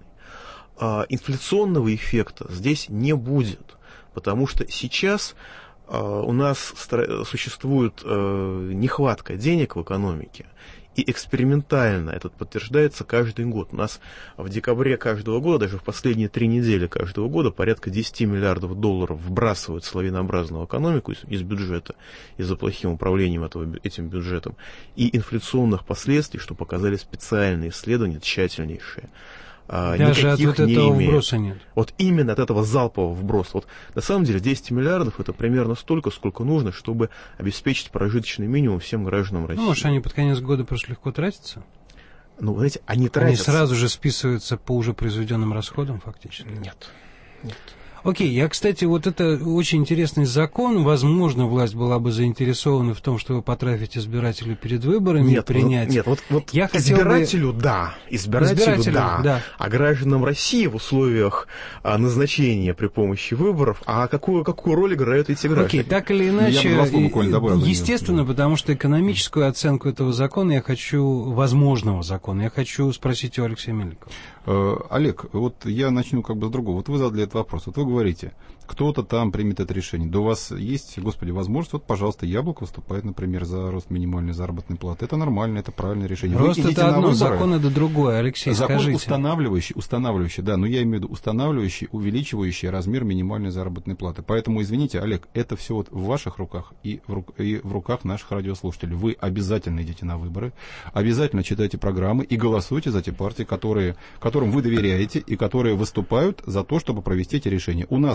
А инфляционного эффекта здесь не будет, потому что сейчас а, у нас существует а, нехватка денег в экономике. И экспериментально это подтверждается каждый год. У нас в декабре каждого года, даже в последние три недели каждого года, порядка десять миллиардов долларов вбрасывают в лавинообразную экономику из, из бюджета, из-за плохим управлением этого, этим бюджетом. И инфляционных последствий, что показали специальные исследования, тщательнейшие, даже от вот не этого имеет. вброса нет. Вот именно от этого залпового вброса. Вот на самом деле десять миллиардов это примерно столько, сколько нужно, чтобы обеспечить прожиточный минимум всем гражданам России. Ну, может, они под конец года просто легко тратятся? Ну, знаете, они тратятся. Они сразу же списываются по уже произведенным расходам, фактически? Нет. Нет. Окей, я, кстати, вот это очень интересный закон. Возможно, власть была бы заинтересована в том, чтобы потрафить избирателей перед выборами, нет, принять. Вот, нет, вот, вот я избирателю бы... да, избирателю, избирателю да. да, а гражданам России в условиях а, назначения при помощи выборов, а какую, какую роль играют эти граждане? Окей, так или иначе, естественно, потому что экономическую оценку этого закона я хочу, возможного закона, я хочу спросить у Алексея Мельникова. Олег, вот я начну как бы с другого. Вот вы задали этот вопрос. Вот вы говорите, кто-то там примет это решение. Да у вас есть, господи, возможность, вот, пожалуйста, Яблоко выступает, например, за рост минимальной заработной платы. Это нормально, это правильное решение. Рост это одно, закон это другое, Алексей, закон скажите. устанавливающий, устанавливающий, да, но я имею в виду устанавливающий, увеличивающий размер минимальной заработной платы. Поэтому, извините, Олег, это все вот в ваших руках и в, ру- и в руках наших радиослушателей. Вы обязательно идите на выборы, обязательно читайте программы и голосуйте за те партии, которые, которым вы доверяете и которые выступают за то, чтобы провести эти решения. У нас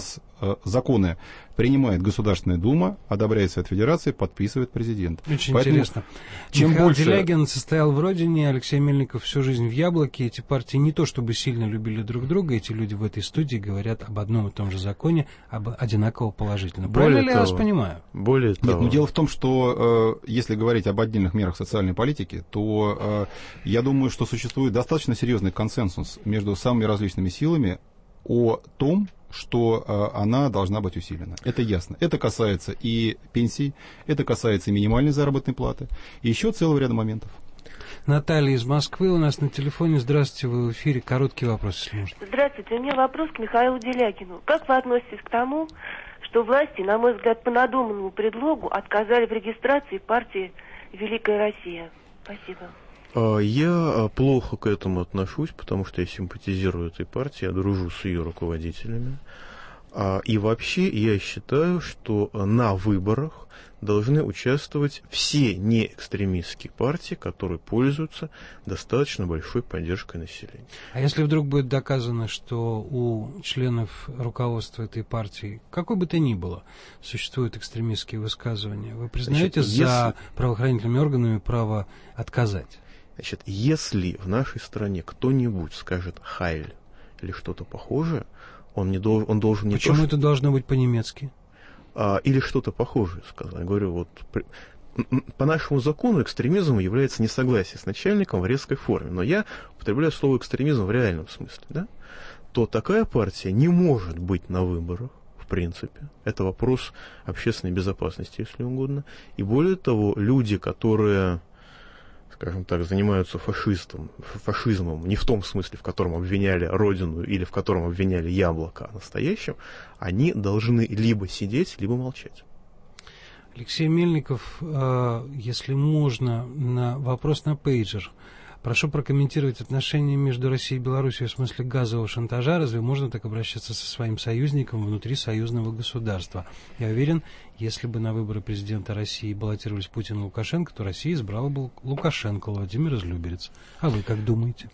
законы принимает Государственная Дума, одобряет Совет Федерации, подписывает президент. Очень Поэтому, интересно. чем Михаил больше... Делягин состоял в «Родине», Алексей Мельников всю жизнь в «Яблоке». Эти партии не то чтобы сильно любили друг друга, эти люди в этой студии говорят об одном и том же законе, об одинаково положительно. Правильно ли я вас понимаю? Более того. Нет, ну дело в том, что э, если говорить об отдельных мерах социальной политики, то э, я думаю, что существует достаточно серьезный консенсус между самыми различными силами о том, что э, она должна быть усилена. Это ясно. Это касается и пенсий, это касается и минимальной заработной платы, и еще целого ряда моментов. Наталья из Москвы у нас на телефоне. Здравствуйте, вы в эфире. Короткий вопрос, если можно. Здравствуйте, у меня вопрос к Михаилу Делягину. Как вы относитесь к тому, что власти, на мой взгляд, по надуманному предлогу отказали в регистрации партии «Великая Россия»? Спасибо. Я плохо к этому отношусь, потому что я симпатизирую этой партии, я дружу с ее руководителями. И вообще я считаю, что на выборах должны участвовать все неэкстремистские партии, которые пользуются достаточно большой поддержкой населения. А если вдруг будет доказано, что у членов руководства этой партии, какой бы то ни было, существуют экстремистские высказывания, вы признаете Значит, за если... правоохранительными органами право отказать? Значит, если в нашей стране кто-нибудь скажет «хайль» или что-то похожее, он, не должен, он должен не Почему то, это должно быть по-немецки? А, или что-то похожее сказать. Я говорю, вот по нашему закону экстремизм является несогласие с начальником в резкой форме. Но я употребляю слово экстремизм в реальном смысле, да? То такая партия не может быть на выборах, в принципе. Это вопрос общественной безопасности, если угодно. И более того, люди, которые, скажем так, занимаются фашистом, фашизмом, не в том смысле, в котором обвиняли Родину или в котором обвиняли Яблоко, а настоящем, они должны либо сидеть, либо молчать. Алексей Мельников, если можно, на вопрос на пейджер. Прошу прокомментировать отношения между Россией и Белоруссией в смысле газового шантажа. Разве можно так обращаться со своим союзником внутри союзного государства? Я уверен, если бы на выборы президента России баллотировались Путин и Лукашенко, то Россия избрала бы Лукашенко, Владимир Излюберец. А вы как думаете?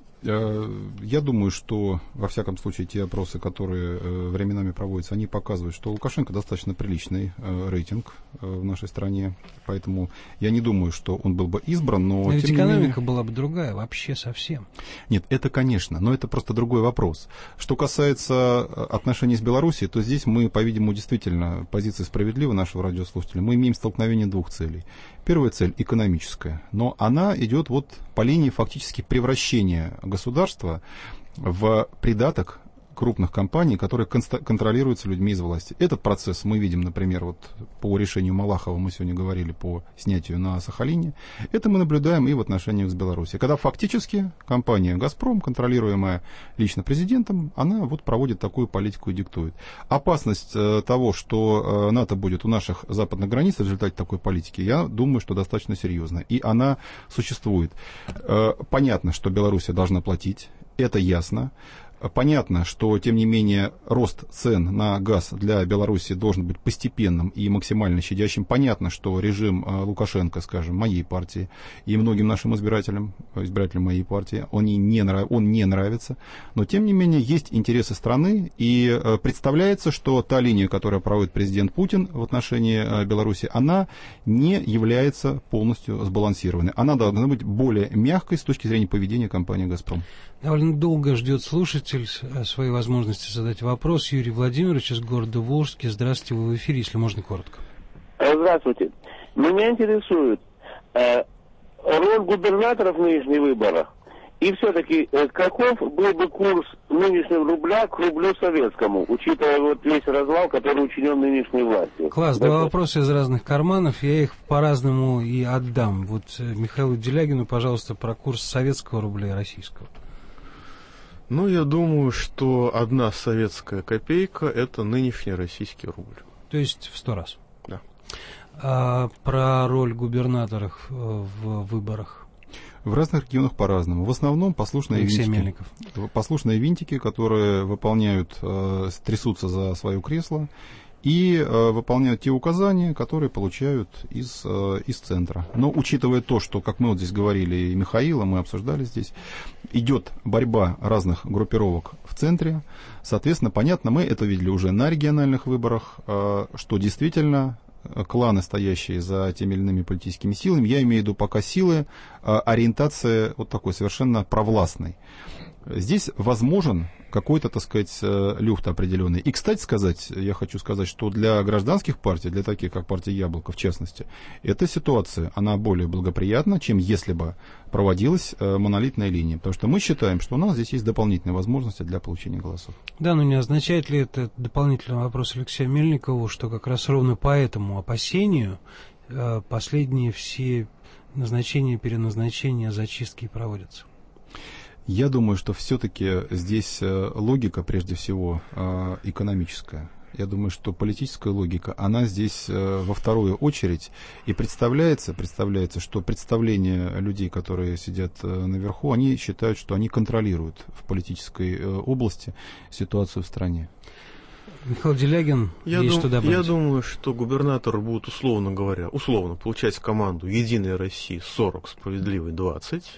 Я думаю, что, во всяком случае, те опросы, которые временами проводятся, они показывают, что у Лукашенко достаточно приличный рейтинг в нашей стране. Поэтому я не думаю, что он был бы избран, но... Но ведь тем экономика не менее... была бы другая, вообще совсем. Нет, это, конечно, но это просто другой вопрос. Что касается отношений с Белоруссией, то здесь мы, по-видимому, действительно, позиция справедлива нашего радиослушателя. Мы имеем столкновение двух целей. Первая цель – экономическая, но она идет вот по линии фактически превращения государства в придаток крупных компаний, которые контролируются людьми из власти. Этот процесс мы видим, например, вот по решению Малахова, мы сегодня говорили по снятию на Сахалине. Это мы наблюдаем и в отношениях с Белоруссией. Когда фактически компания «Газпром», контролируемая лично президентом, она вот проводит такую политику и диктует. Опасность э, того, что э, НАТО будет у наших западных границ в результате такой политики, я думаю, что достаточно серьезно. И она существует. Э, понятно, что Белоруссия должна платить, это ясно. Понятно, что, тем не менее, рост цен на газ для Беларуси должен быть постепенным и максимально щадящим. Понятно, что режим Лукашенко, скажем, моей партии и многим нашим избирателям, избирателям моей партии, он не, нрав, он не нравится. Но, тем не менее, есть интересы страны, и представляется, что та линия, которую проводит президент Путин в отношении Беларуси, она не является полностью сбалансированной. Она должна быть более мягкой с точки зрения поведения компании «Газпром». Довольно долго ждет слушатель своей возможности задать вопрос. Юрий Владимирович из города Волжский. Здравствуйте, вы в эфире, если можно, коротко. Здравствуйте. Меня интересует э, роль губернаторов в нынешних выборах. И все-таки, э, каков был бы курс нынешнего рубля к рублю советскому, учитывая вот весь развал, который учинен нынешней властью? Класс, да, два вопроса из разных карманов, я их по-разному и отдам. Вот Михаилу Делягину, пожалуйста, про курс советского рубля и российского. Ну, я думаю, что одна советская копейка – это нынешний российский рубль. То есть в сто раз? Да. А про роль губернаторов в выборах? В разных регионах по-разному. В основном послушные Алексей винтики. Мельников. Послушные винтики, которые выполняют, трясутся за свое кресло и э, выполняют те указания, которые получают из, э, из центра. Но учитывая то, что, как мы вот здесь говорили, и Михаила, мы обсуждали здесь, идет борьба разных группировок в центре, соответственно, понятно, мы это видели уже на региональных выборах, э, что действительно кланы, стоящие за теми или иными политическими силами, я имею в виду пока силы, э, ориентация вот такой совершенно провластной. Здесь возможен какой-то, так сказать, люфт определенный. И, кстати сказать, я хочу сказать, что для гражданских партий, для таких, как партия «Яблоко», в частности, эта ситуация, она более благоприятна, чем если бы проводилась монолитная линия. Потому что мы считаем, что у нас здесь есть дополнительные возможности для получения голосов. Да, но не означает ли это дополнительный вопрос Алексею Мельникову, что как раз ровно по этому опасению последние все назначения, переназначения, зачистки проводятся? Я думаю, что все-таки здесь логика, прежде всего, экономическая. Я думаю, что политическая логика, она здесь во вторую очередь. И представляется, представляется, что представления людей, которые сидят наверху, они считают, что они контролируют в политической области ситуацию в стране. Михаил Делягин, я есть дум, что добавить? Я думаю, что губернаторы будут, условно говоря, условно получать команду «Единая Россия» сорок, «Справедливой» двадцать.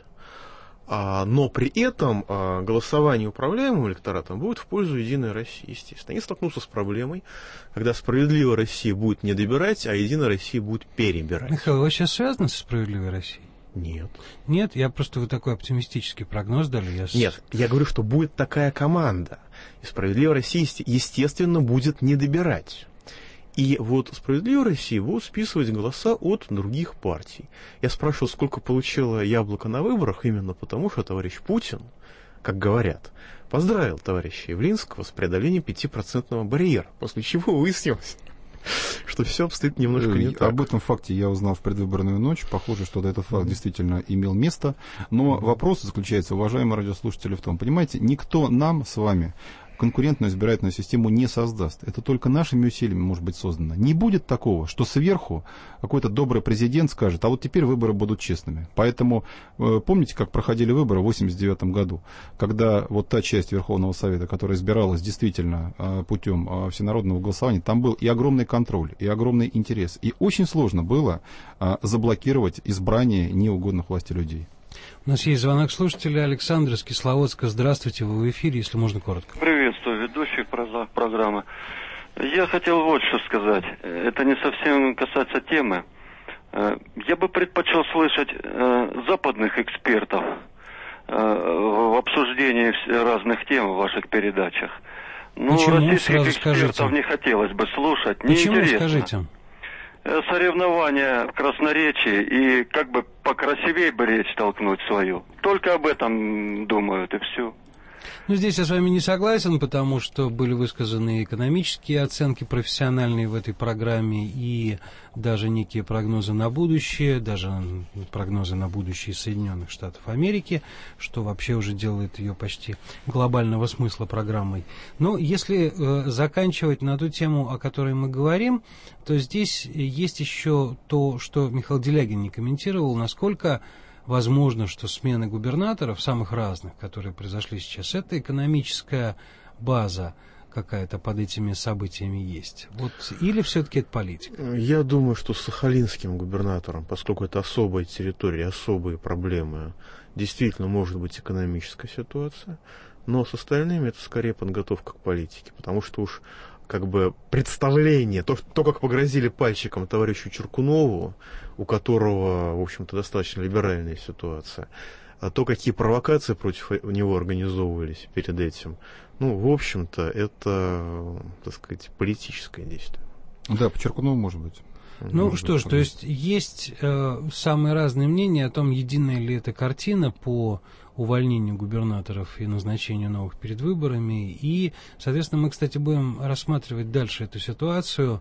А, но при этом а, голосование управляемым электоратом будет в пользу «Единой России», естественно. Они столкнутся с проблемой, когда «Справедливая Россия» будет не добирать, а «Единая Россия» будет перебирать. Михаил, вы сейчас связаны со «Справедливой Россией»? Нет. Нет, я просто вы такой оптимистический прогноз дали. Я... Нет, я говорю, что будет такая команда. И «Справедливая Россия», естественно, будет не добирать. И вот «Справедливая Россия» будут списывать голоса от других партий. Я спрашивал, сколько получила «Яблоко» на выборах, именно потому, что товарищ Путин, как говорят, поздравил товарища Явлинского с преодолением пятипроцентного барьера, после чего выяснилось, что все обстоит немножко не так. Об этом факте я узнал в предвыборную ночь. Похоже, что этот факт mm-hmm. действительно имел место. Но mm-hmm. вопрос заключается, уважаемые радиослушатели, в том, понимаете, никто нам с вами конкурентную избирательную систему не создаст. Это только нашими усилиями может быть создано. Не будет такого, что сверху какой-то добрый президент скажет, а вот теперь выборы будут честными. Поэтому э, помните, как проходили выборы в восемьдесят девятом году, когда вот та часть Верховного Совета, которая избиралась действительно э, путем э, всенародного голосования, там был и огромный контроль, и огромный интерес. И очень сложно было э, заблокировать избрание неугодных власти людей. У нас есть звонок слушателя. Александр из Кисловодска. Здравствуйте, вы в эфире, если можно коротко. Приветствую ведущих программы. Я хотел вот что сказать. Это не совсем касается темы. Я бы предпочел слышать западных экспертов в обсуждении разных тем в ваших передачах. Ну, российских экспертов скажите. Не хотелось бы слушать. Почему, неинтересно. Скажите? Соревнования в красноречии и как бы покрасивее бы речь толкнуть свою. Только об этом думают и все. Ну, здесь я с вами не согласен, потому что были высказаны экономические оценки профессиональные в этой программе и даже некие прогнозы на будущее, даже прогнозы на будущее Соединенных Штатов Америки, что вообще уже делает ее почти глобального смысла программой. Но если э, заканчивать на ту тему, о которой мы говорим, то здесь есть еще то, что Михаил Делягин не комментировал, насколько возможно, что смены губернаторов, самых разных, которые произошли сейчас, это экономическая база какая-то под этими событиями есть. Вот, или все-таки это политика? Я думаю, что с сахалинским губернатором, поскольку это особая территория, особые проблемы, действительно может быть экономическая ситуация, но с остальными это скорее подготовка к политике, потому что уж как бы представление, то, то, как погрозили пальчиком товарищу Чуркунову, у которого, в общем-то, достаточно либеральная ситуация, а то, какие провокации против него организовывались перед этим, ну, в общем-то, это, так сказать, политическое действие. Да, по Чуркунову может быть. Ну может что ж, то есть есть э, самые разные мнения о том, единая ли эта картина по увольнению губернаторов и назначению новых перед выборами. И, соответственно, мы, кстати, будем рассматривать дальше эту ситуацию.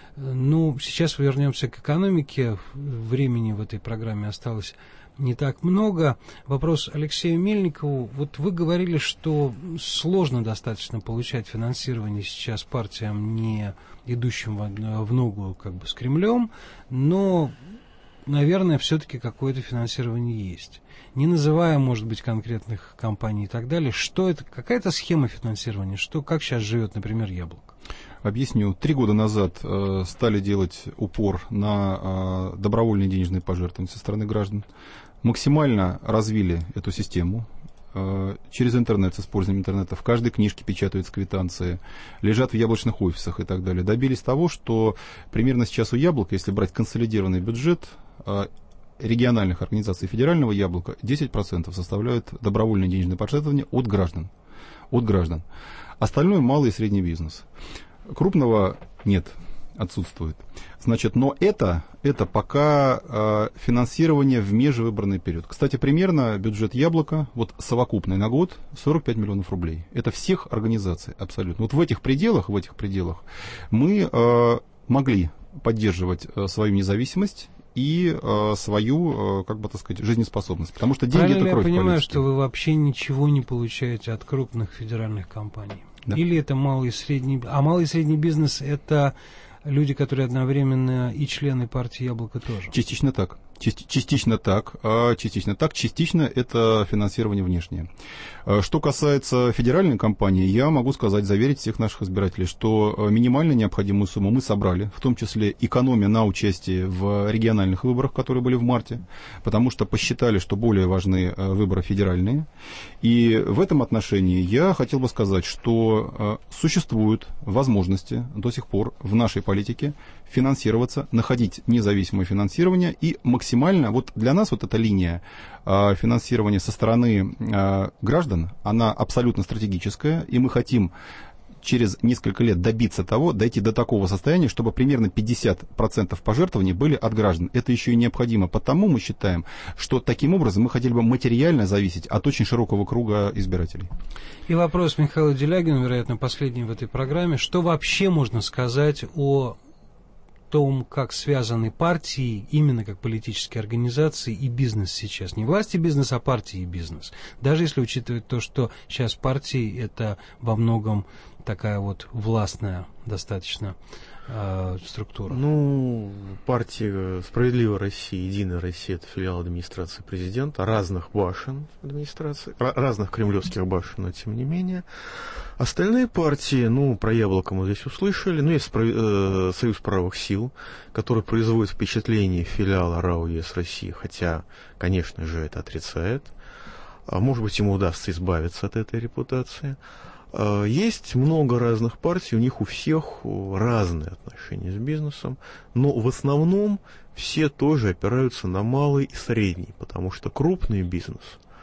Ну, сейчас вернемся к экономике. Времени в этой программе осталось не так много. Вопрос Алексею Мельникову. Вот вы говорили, что сложно достаточно получать финансирование сейчас партиям, не идущим в ногу как бы с Кремлем, но, наверное, все-таки какое-то финансирование есть. Не называя, может быть, конкретных компаний и так далее, что это, какая-то схема финансирования, что, как сейчас живет, например, Яблоко? Объясню. Три года назад э, стали делать упор на э, добровольные денежные пожертвования со стороны граждан. Максимально развили эту систему. Э, через интернет, с использованием интернета. В каждой книжке печатаются квитанции, лежат в яблочных офисах и так далее. Добились того, что примерно сейчас у Яблока, если брать консолидированный бюджет, э, региональных организаций федерального Яблока, десять процентов составляют добровольные денежные пожертвования от граждан. От граждан. Остальное малый и средний бизнес. Крупного нет, отсутствует. Значит, но это, это пока э, финансирование в межвыборный период. Кстати, примерно бюджет Яблока, вот совокупный на год, сорок пять миллионов рублей. Это всех организаций абсолютно. Вот в этих пределах, в этих пределах мы э, могли поддерживать э, свою независимость и э, свою, э, как бы так сказать, жизнеспособность. Потому что деньги — это кровь. Я понимаю, что вы вообще ничего не получаете от крупных федеральных компаний. Да. Или это малый и средний... А малый и средний бизнес — это люди, которые одновременно и члены партии «Яблоко» тоже? Частично так. Частично так, а частично так, частично это финансирование внешнее. Что касается федеральной компании, я могу сказать, заверить всех наших избирателей, что минимально необходимую сумму мы собрали, в том числе экономия на участии в региональных выборах, которые были в марте, потому что посчитали, что более важны выборы федеральные. И в этом отношении я хотел бы сказать, что существуют возможности до сих пор в нашей политике финансироваться, находить независимое финансирование и максимально, вот для нас вот эта линия э, финансирования со стороны э, граждан, она абсолютно стратегическая, и мы хотим через несколько лет добиться того, дойти до такого состояния, чтобы примерно пятьдесят процентов пожертвований были от граждан. Это еще и необходимо, потому мы считаем, что таким образом мы хотели бы материально зависеть от очень широкого круга избирателей. И вопрос Михаилу Делягину, вероятно, последний в этой программе. Что вообще можно сказать о том, как связаны партии, именно как политические организации и бизнес сейчас? Не власть и бизнес, а партии и бизнес. Даже если учитывать то, что сейчас партии — это во многом такая вот властная достаточно э, структура. Ну, партия «Справедливая Россия», «Единая Россия» — это филиал администрации президента, разных башен администрации, разных кремлевских башен, но тем не менее. Остальные партии, ну, про «Яблоко» мы здесь услышали, ну, есть э, Союз правых сил, который производит впечатление филиала РАО ЕС России, хотя, конечно же, это отрицает. А может быть, ему удастся избавиться от этой репутации. Есть много разных партий, у них у всех разные отношения с бизнесом, но в основном все тоже опираются на малый и средний, потому что крупный бизнес,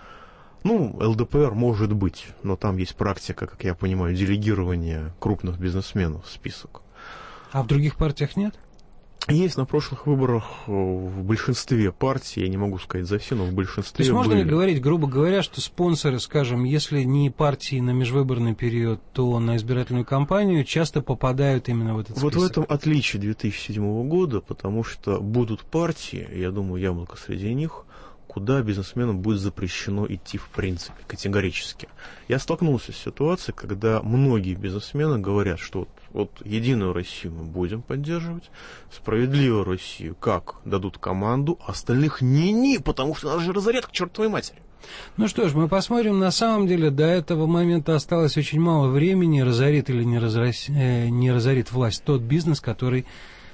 ну, ЛДПР может быть, но там есть практика, как я понимаю, делегирования крупных бизнесменов в список. А в других партиях нет? Есть на прошлых выборах в большинстве партий, я не могу сказать за все, но в большинстве. То есть можно были. ли говорить, грубо говоря, что спонсоры, скажем, если не партии на межвыборный период, то на избирательную кампанию часто попадают именно в этот список? Вот в этом отличие две тысячи седьмого года, потому что будут партии, я думаю, «Яблоко» среди них, куда бизнесменам будет запрещено идти в принципе, категорически. Я столкнулся с ситуацией, когда многие бизнесмены говорят, что вот, вот «Единую Россию» мы будем поддерживать, «Справедливую Россию» как дадут команду, а остальных не-не, потому что нас же разорят к чертовой матери. Ну что ж, мы посмотрим. На самом деле до этого момента осталось очень мало времени. Разорит или не, разрас... э, не разорит власть тот бизнес, который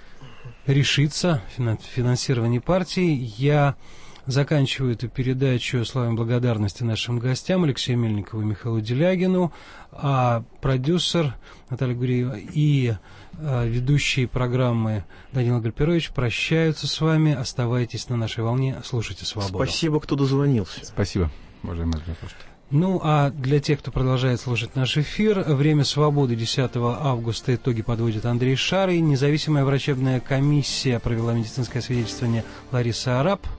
решится в финансировании партии. Я заканчиваю эту передачу словами благодарности нашим гостям Алексею Мельникову и Михаилу Делягину, а продюсер Наталья Гуреева и а, ведущие программы Данил Гальперович прощаются с вами. Оставайтесь на нашей волне, слушайте «Свободу». Спасибо, кто дозвонился. Спасибо, уважаемые слушатели. Ну, а для тех, кто продолжает слушать наш эфир, «Время свободы» десятого августа итоги подводит Андрей Шарый. Независимая врачебная комиссия провела медицинское свидетельствование Лариса Араб.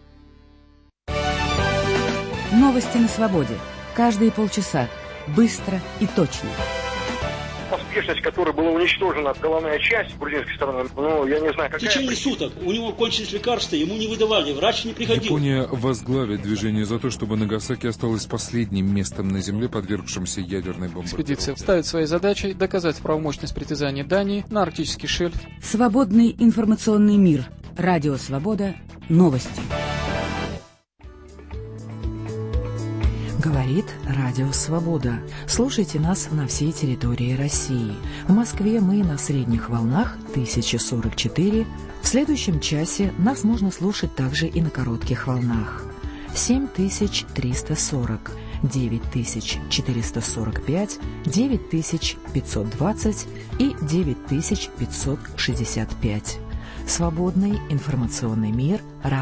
Новости на свободе. Каждые полчаса. Быстро и точно. Поспешность, которой была уничтожена головная часть грузинской стороны, ну, я не знаю, какая... В течение суток у него кончились лекарства, ему не выдавали, врач не приходил. Япония возглавит движение за то, чтобы Нагасаки осталось последним местом на Земле, подвергшимся ядерной бомбардировке. Экспедиция ставит своей задачей доказать правомощность притязаний Дании на арктический шельф. Свободный информационный мир. Радио «Свобода». Новости. Говорит Радио Свобода. Слушайте нас на всей территории России. В Москве мы на средних волнах тысяча сорок четыре. В следующем часе нас можно слушать также и на коротких волнах. семь тысяч триста сорок, девять тысяч четыреста сорок пять, девять тысяч пятьсот двадцать и девять тысяч пятьсот шестьдесят пять. Свободный информационный мир.